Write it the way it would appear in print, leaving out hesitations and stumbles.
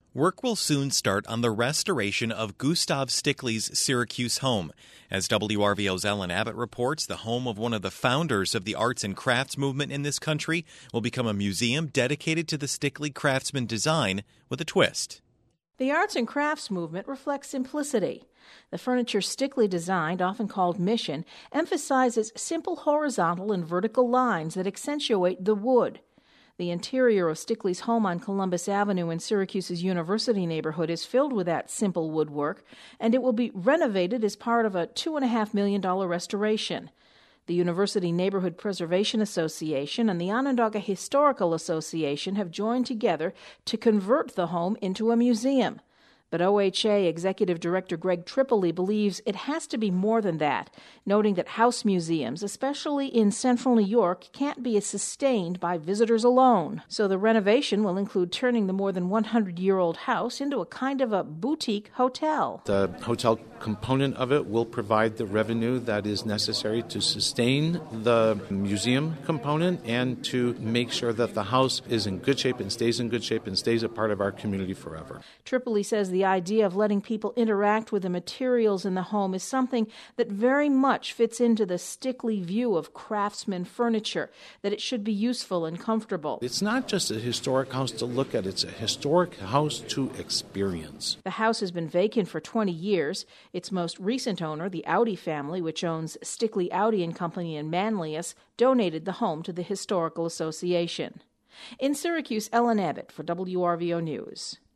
Work will soon start on the restoration of Gustav Stickley's Syracuse home. As WRVO's Ellen Abbott reports, the home of one of the founders of the arts and crafts movement in this country will become a museum dedicated to the Stickley craftsman design with a twist. The arts and crafts movement reflects simplicity. The furniture Stickley designed, often called Mission, emphasizes simple horizontal and vertical lines that accentuate the wood. The interior of Stickley's home on Columbus Avenue in Syracuse's University neighborhood is filled with that simple woodwork, and it will be renovated as part of a $2.5 million restoration. The University Neighborhood Preservation Association and the Onondaga Historical Association have joined together to convert the home into a museum. But OHA Executive Director Greg Tripoli believes it has to be more than that, noting that house museums, especially in central New York, can't be sustained by visitors alone. So the renovation will include turning the more than 100-year-old house into a kind of a boutique hotel. The hotel component of it will provide the revenue that is necessary to sustain the museum component and to make sure that the house is in good shape and stays in good shape and stays a part of our community forever. Tripoli says the idea of letting people interact with the materials in the home is something that very much fits into the Stickley view of craftsman furniture, that it should be useful and comfortable. It's not just a historic house to look at, it's a historic house to experience. The house has been vacant for 20 years. Its most recent owner, the Audi family, which owns Stickley Audi and Company in Manlius, donated the home to the Historical Association. In Syracuse, Ellen Abbott for WRVO News.